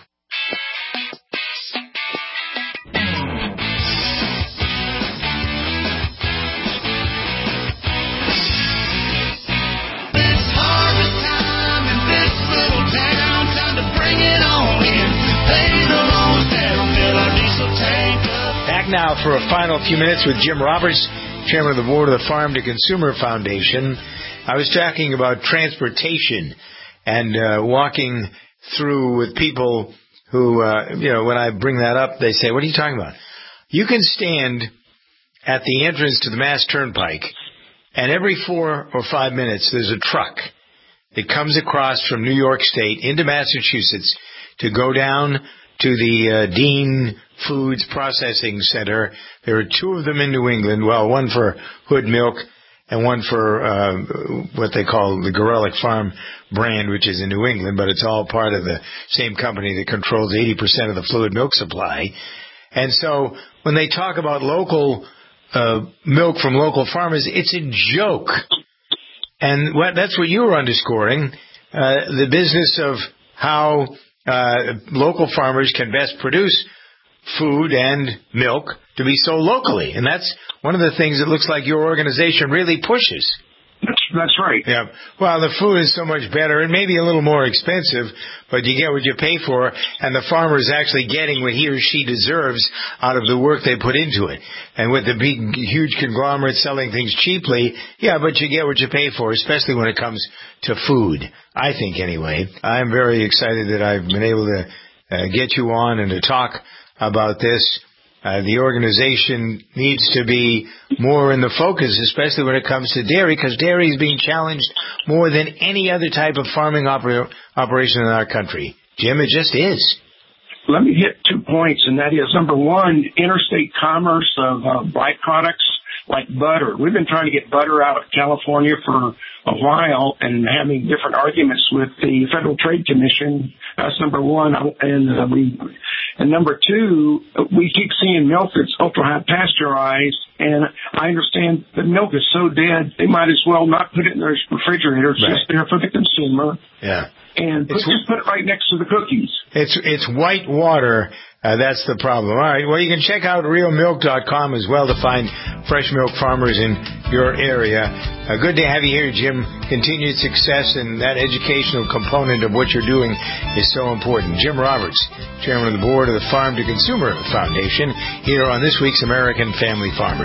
Speaker 4: Now for a final few minutes with Jim Roberts, Chairman of the Board of the Farm to Consumer Foundation. I was talking about transportation and uh, walking through with people who, uh, you know, when I bring that up, they say, what are you talking about? You can stand at the entrance to the Mass Turnpike, and every four or five minutes there's a truck that comes across from New York State into Massachusetts to go down to the uh, Dean Foods Processing Center. There are two of them in New England, well, one for Hood Milk and one for uh, what they call the Gorelick Farm brand, which is in New England, but it's all part of the same company that controls eighty percent of the fluid milk supply. And so when they talk about local uh, milk from local farmers, it's a joke. And what, that's what you were underscoring, uh, the business of how uh, local farmers can best produce food and milk to be sold locally. And that's one of the things that looks like your organization really pushes.
Speaker 12: That's, that's right.
Speaker 4: Yeah. Well, the food is so much better and maybe a little more expensive, but you get what you pay for, and the farmer is actually getting what he or she deserves out of the work they put into it. And with the big, huge conglomerates selling things cheaply, yeah, but you get what you pay for, especially when it comes to food. I think, anyway. I'm very excited that I've been able to uh, get you on and to talk about this. Uh, the organization needs to be more in the focus, especially when it comes to dairy, because dairy is being challenged more than any other type of farming oper- operation in our country. Jim, it just is.
Speaker 12: Let me hit two points, and that is, number one, interstate commerce of uh, byproducts like butter. We've been trying to get butter out of California for a while and having different arguments with the Federal Trade Commission. That's number one. And uh, we, and number two, we keep seeing milk that's ultra high pasteurized. And I understand the milk is so dead, they might as well not put it in their refrigerator. It's right. just there for the consumer.
Speaker 4: Yeah.
Speaker 12: And put, just put it right next to the cookies.
Speaker 4: It's it's white water. Uh, that's the problem. All right. Well, you can check out real milk dot com as well to find fresh milk farmers in your area. Uh, good to have you here, Jim. Continued success, and that educational component of what you're doing is so important. Jim Roberts, Chairman of the Board of the Farm to Consumer Foundation, here on this week's American Family Farmer.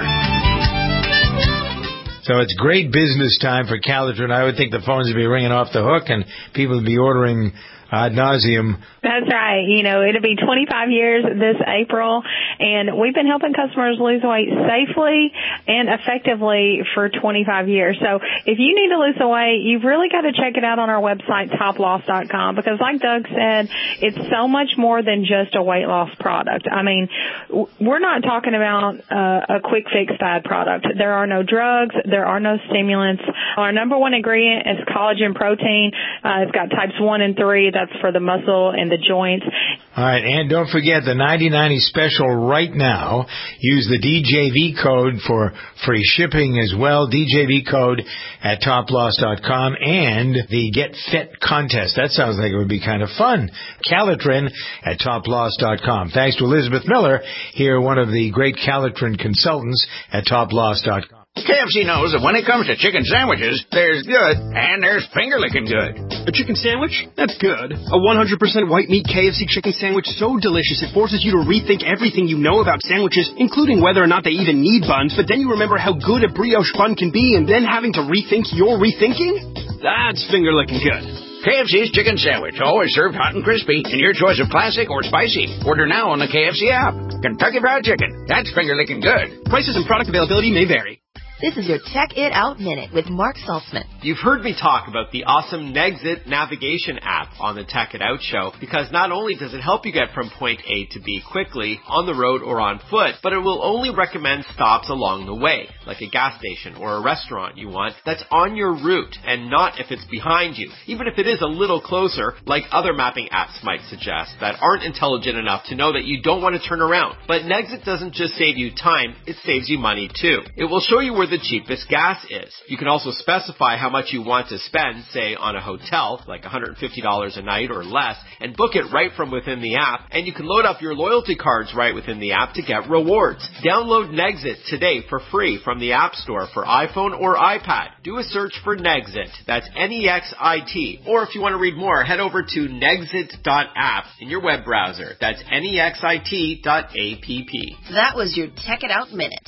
Speaker 4: So it's great business time for Calitrin. I would think the phones would be ringing off the hook and people would be ordering ad nauseum.
Speaker 7: That's right. You know, it'll be twenty-five years this April, and we've been helping customers lose weight safely and effectively for twenty-five years. So if you need to lose some weight, you've really got to check it out on our website, top loss dot com, because like Doug said, it's so much more than just a weight loss product. I mean, we're not talking about uh, a quick fix fad product. There are no drugs. There are no stimulants. Our number one ingredient is collagen protein. Uh, it's got types one and three. That's for the muscle and the joints.
Speaker 4: All right, and don't forget the ninety ninety special right now. Use the D J V code for free shipping as well. D J V code at top loss dot com, and the Get Fit contest. That sounds like it would be kind of fun. Calitrin at top loss dot com. Thanks to Elizabeth Miller, here, one of the great Calitrin consultants at top loss dot com.
Speaker 6: K F C knows that when it comes to chicken sandwiches, there's good and there's finger-licking good.
Speaker 8: A chicken sandwich? That's good. A one hundred percent white meat K F C chicken sandwich so delicious it forces you to rethink everything you know about sandwiches, including whether or not they even need buns, but then you remember how good a brioche bun can be and then having to rethink your rethinking? That's finger-licking good.
Speaker 6: K F C's chicken sandwich, always served hot and crispy, in your choice of classic or spicy. Order now on the K F C app. Kentucky Fried Chicken. That's finger-licking good.
Speaker 8: Prices and product availability may vary.
Speaker 9: This is your Check It Out Minute with Mark Saltzman.
Speaker 11: You've heard me talk about the awesome Nexit navigation app on the Check It Out show, because not only does it help you get from point A to B quickly, on the road or on foot, but it will only recommend stops along the way, like a gas station or a restaurant you want that's on your route and not if it's behind you, even if it is a little closer, like other mapping apps might suggest that aren't intelligent enough to know that you don't want to turn around. But Nexit doesn't just save you time, it saves you money too. It will show you where the cheapest gas is. You can also specify how much you want to spend, say on a hotel, like one hundred fifty dollars a night or less, and book it right from within the app, and you can load up your loyalty cards right within the app to get rewards. Download Nexit today for free from the App Store for iPhone or iPad. Do a search for Nexit. That's N E X I T. Or if you want to read more, head over to nexit dot app in your web browser. That's N E X I T dot app.
Speaker 9: That was your Check It Out Minute.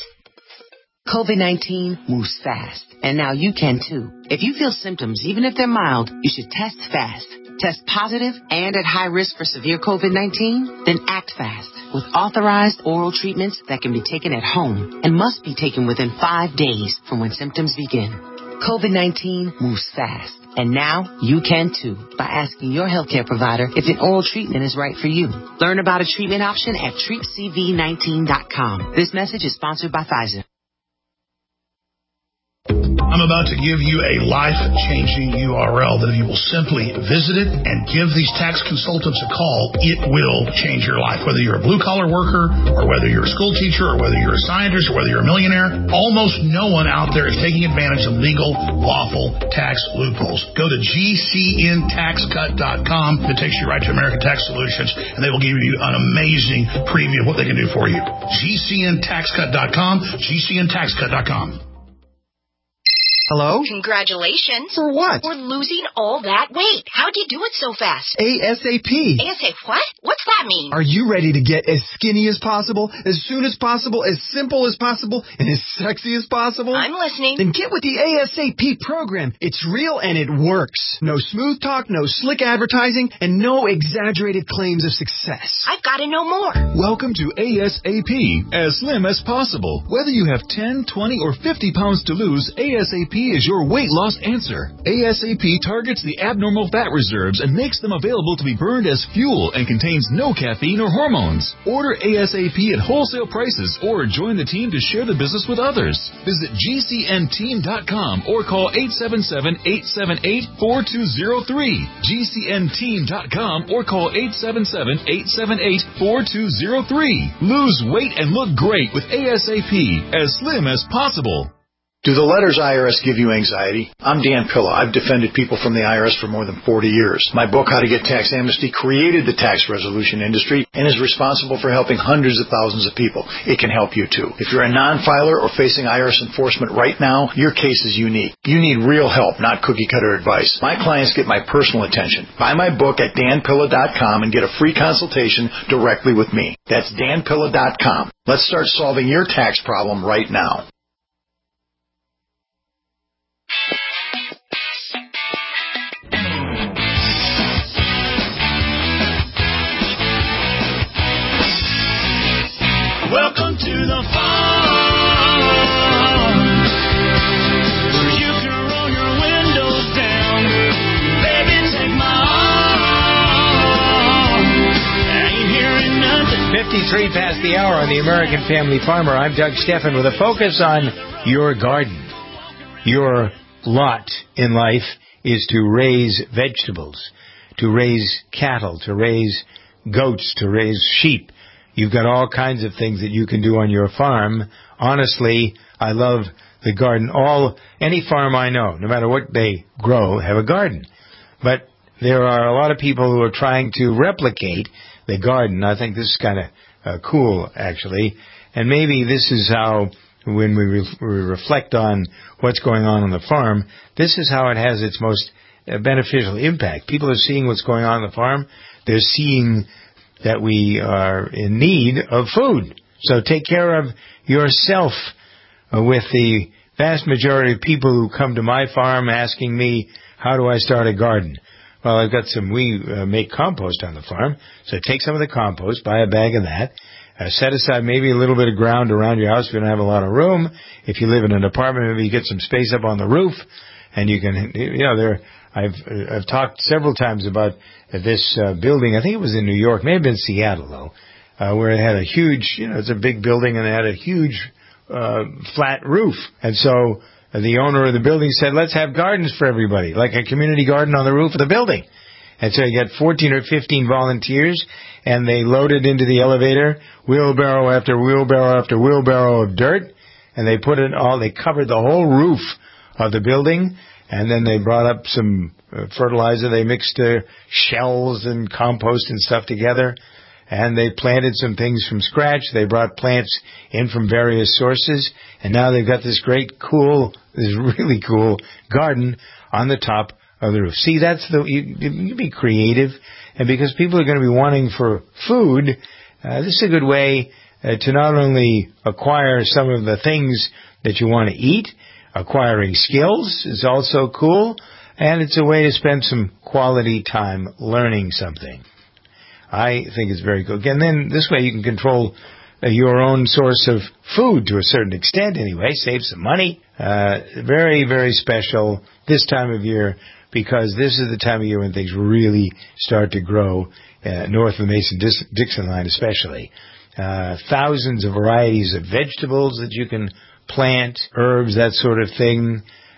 Speaker 13: COVID nineteen moves fast, and now you can too. If you feel symptoms, even if they're mild, you should test fast. Test positive and at high risk for severe COVID nineteen? Then act fast with authorized oral treatments that can be taken at home and must be taken within five days from when symptoms begin. COVID nineteen moves fast, and now you can too by asking your healthcare provider if an oral treatment is right for you. Learn about a treatment option at treat C V nineteen dot com. This message is sponsored by Pfizer.
Speaker 2: I'm about to give you a life-changing U R L that if you will simply visit it and give these tax consultants a call, it will change your life. Whether you're a blue-collar worker or whether you're a school teacher or whether you're a scientist or whether you're a millionaire, almost no one out there is taking advantage of legal, lawful tax loopholes. Go to G C N tax cut dot com. It takes you right to American Tax Solutions, and they will give you an amazing preview of what they can do for you. G C N tax cut dot com, G C N tax cut dot com.
Speaker 14: Hello?
Speaker 9: Congratulations.
Speaker 14: For what?
Speaker 9: For losing all that weight. How'd you do it so fast?
Speaker 14: ASAP.
Speaker 9: ASAP what? What's that mean?
Speaker 14: Are you ready to get as skinny as possible, as soon as possible, as simple as possible, and as sexy as possible?
Speaker 9: I'm listening.
Speaker 14: Then get with the ASAP program. It's real and it works. No smooth talk, no slick advertising, and no exaggerated claims of success.
Speaker 9: I've got to know more.
Speaker 20: Welcome to ASAP, as slim as possible. Whether you have ten, twenty, or fifty pounds to lose, ASAP is your weight loss answer. ASAP targets the abnormal fat reserves and makes them available to be burned as fuel and contains no caffeine or hormones. Order ASAP at wholesale prices or join the team to share the business with others. Visit G C N team dot com or call eight seven seven, eight seven eight, four two zero three. G C N team dot com or call eight seven seven, eight seven eight, four two zero three. Lose weight and look great with ASAP, as slim as possible.
Speaker 15: Do the letters I R S give you anxiety? I'm Dan Pilla. I've defended people from the I R S for more than forty years. My book, How to Get Tax Amnesty, created the tax resolution industry and is responsible for helping hundreds of thousands of people. It can help you too. If you're a non-filer or facing I R S enforcement right now, your case is unique. You need real help, not cookie-cutter advice. My clients get my personal attention. Buy my book at dan pilla dot com and get a free consultation directly with me. That's dan pilla dot com. Let's start solving your tax problem right now.
Speaker 3: Welcome to the farm, where you can roll your windows down. Baby, take my arm. I ain't hearing nothing.
Speaker 4: fifty-three past the hour on the American Family Farmer. I'm Doug Steffen with a focus on your garden. Your lot in life is to raise vegetables, to raise cattle, to raise goats, to raise sheep. You've got all kinds of things that you can do on your farm. Honestly, I love the garden. All any farm I know, no matter what they grow, have a garden. But there are a lot of people who are trying to replicate the garden. I think this is kind of uh, cool, actually. And maybe this is how, when we, re- we reflect on what's going on on the farm, this is how it has its most uh, beneficial impact. People are seeing what's going on on the farm. They're seeing that we are in need of food. So take care of yourself. Uh, with the vast majority of people who come to my farm asking me, how do I start a garden? Well, I've got some, we uh, make compost on the farm. So take some of the compost, buy a bag of that, uh, set aside maybe a little bit of ground around your house if you don't have a lot of room. If you live in an apartment, maybe you get some space up on the roof, and you can, you know, there, I've, I've talked several times about this uh, building. I think it was in New York, may have been Seattle though, uh, where it had a huge, you know, it's a big building and it had a huge, uh, flat roof. And so uh, the owner of the building said, let's have gardens for everybody, like a community garden on the roof of the building. And so you got fourteen or fifteen volunteers, and they loaded into the elevator wheelbarrow after wheelbarrow after wheelbarrow of dirt, and they put it all, they covered the whole roof of the building. And then they brought up some uh, fertilizer. They mixed uh, shells and compost and stuff together. And they planted some things from scratch. They brought plants in from various sources. And now they've got this great, cool, this really cool garden on the top of the roof. See, that's the, you, you be creative. And because people are going to be wanting for food, uh, this is a good way uh, to not only acquire some of the things that you want to eat. Acquiring skills is also cool, and it's a way to spend some quality time learning something. I think it's very good. And then this way you can control uh, your own source of food to a certain extent anyway, save some money. Uh, very, very special this time of year, because this is the time of year when things really start to grow, uh, north of the Mason-Dixon line especially. Uh, thousands of varieties of vegetables that you can plant, herbs, that sort of thing.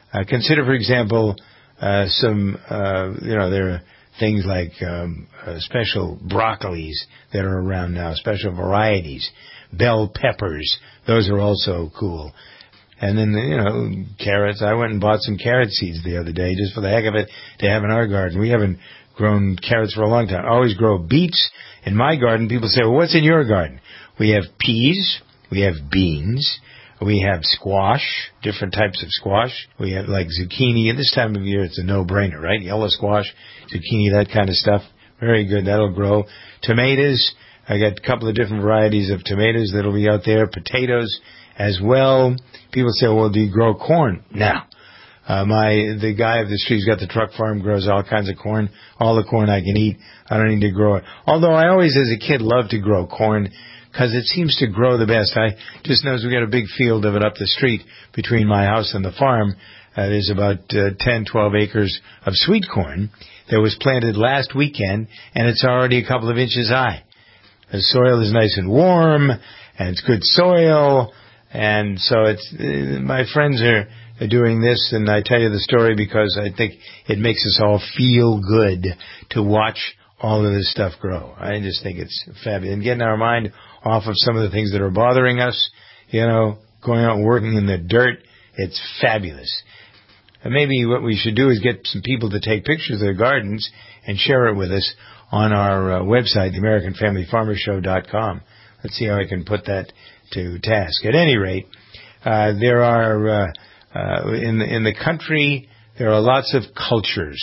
Speaker 4: Uh, consider, for example, uh, some, uh, you know, there are things like um, uh, special broccolis that are around now, special varieties, bell peppers. Those are also cool. And then, you know, carrots. I went and bought some carrot seeds the other day just for the heck of it to have in our garden. We haven't grown carrots for a long time. I always grow beets in my garden. People say, well, what's in your garden? We have peas. We have beans. We have squash, different types of squash. We have like zucchini. At this time of year, it's a no-brainer, right? Yellow squash, zucchini, that kind of stuff. Very good. That'll grow. Tomatoes. I got a couple of different varieties of tomatoes that'll be out there. Potatoes as well. People say, well, do you grow corn? No. Uh, my, the guy of the street's got the truck farm, grows all kinds of corn, all the corn I can eat. I don't need to grow it. Although I always, as a kid, loved to grow corn because it seems to grow the best. I just noticed we got a big field of it up the street between my house and the farm. Uh, there's about uh, ten, twelve acres of sweet corn that was planted last weekend, and it's already a couple of inches high. The soil is nice and warm, and it's good soil, and so it's, uh, my friends are, are doing this, and I tell you the story because I think it makes us all feel good to watch all of this stuff grow. I just think it's fabulous. And getting our mind off of some of the things that are bothering us, you know, going out and working in the dirt, it's fabulous. And maybe what we should do is get some people to take pictures of their gardens and share it with us on our uh, website, the American Family Farmer Show dot com. Let's see how I can put that to task. At any rate, uh, there are, uh, uh, in, in the country, there are lots of cultures.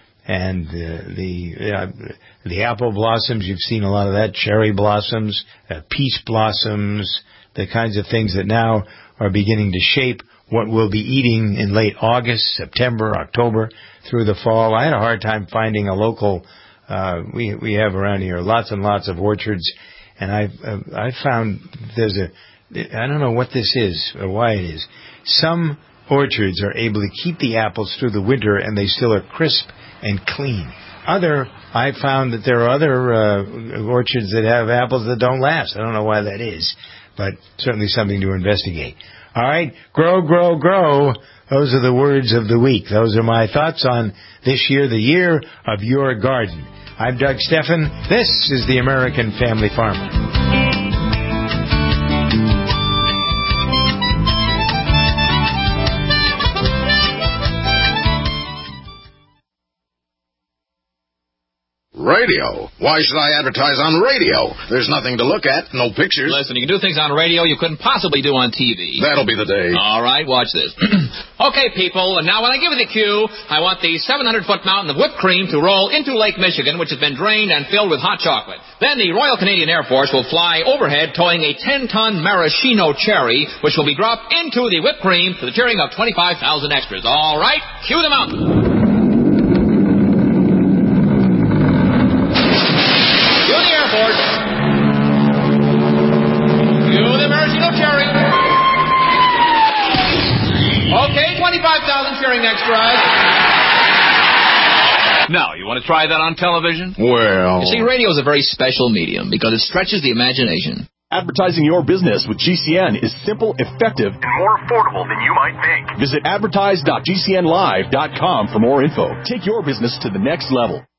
Speaker 4: And uh, the uh, the apple blossoms, you've seen a lot of that, cherry blossoms, uh, peach blossoms, the kinds of things that now are beginning to shape what we'll be eating in late August, September, October, through the fall. I had a hard time finding a local, uh, we we have around here lots and lots of orchards, and I uh, I found there's a, I don't know what this is or why it is. Some orchards are able to keep the apples through the winter and they still are crisp and clean. Other, I found that there are other uh, orchards that have apples that don't last. I don't know why that is, but certainly something to investigate. All right, grow, grow, grow. Those are the words of the week. Those are my thoughts on this year, the year of your garden. I'm Doug Steffen. This is the American Family Farmer.
Speaker 16: Radio? Why should I advertise on radio? There's nothing to look at, no pictures.
Speaker 17: Listen, you can do things on radio you couldn't possibly do on T V.
Speaker 16: That'll be the day.
Speaker 17: All right, watch this. Okay, people, and now when I give you the cue, I want the seven hundred foot mountain of whipped cream to roll into Lake Michigan, which has been drained and filled with hot chocolate. Then the Royal Canadian Air Force will fly overhead towing a ten ton maraschino cherry, which will be dropped into the whipped cream to the cheering of twenty-five thousand extras. All right, cue the mountain. Okay, twenty-five thousand cheering extras. Now, you want to try that on television?
Speaker 16: Well...
Speaker 17: You see, radio is a very special medium because it stretches the imagination.
Speaker 18: Advertising your business with G C N is simple, effective, and more affordable than you might think. Visit advertise dot g c n live dot com for more info. Take your business to the next level.